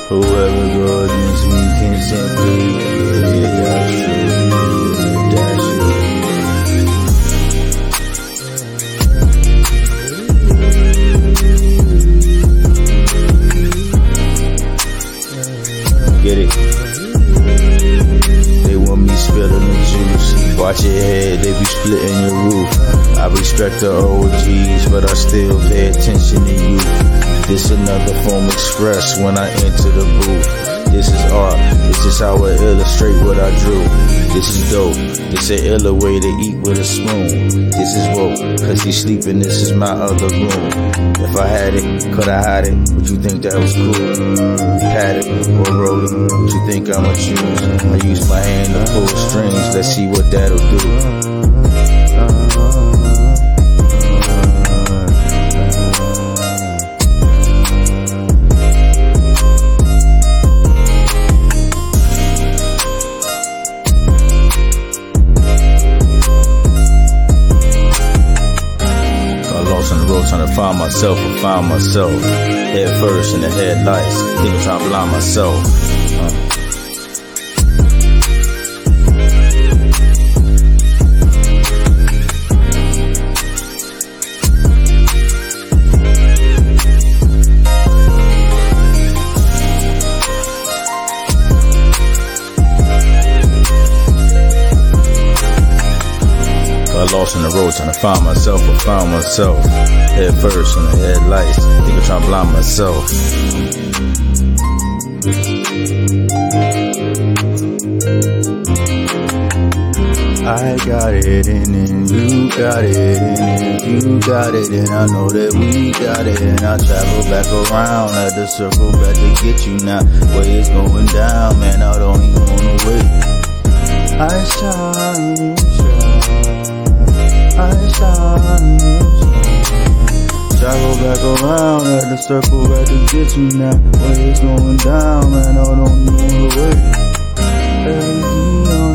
Whoever goes against me can simply get that's true. That's true. Get it? They want me spilling the juice. Watch your head, they be splitting your roof. I respect the OGs, but I still pay attention to you. This another form express when I enter the booth. This is art, this is how I illustrate what I drew. This is dope, this an iller way to eat with a spoon. This is woke, cause he's sleeping, this is my other room. If I had it, could I hide it? Would you think that was cool? Pat it or roll it, would you think I'ma choose? I use my hand to pull strings, let's see what that'll do. On the road trying to find myself or find myself. Head first in the headlights, thinking trying to blind myself. Got lost on the road trying to find myself or find myself. Head first in the headlights, thinking trying to blind myself. I got it and you got it and you got it and I know that we got it and I travel back around at the circle back to get you now. Way it's going down, man, I don't even wanna wait. I shine, you shine. I shine, travel back around at the circle back to get you now. Way it's going down, man, I don't even wanna wait.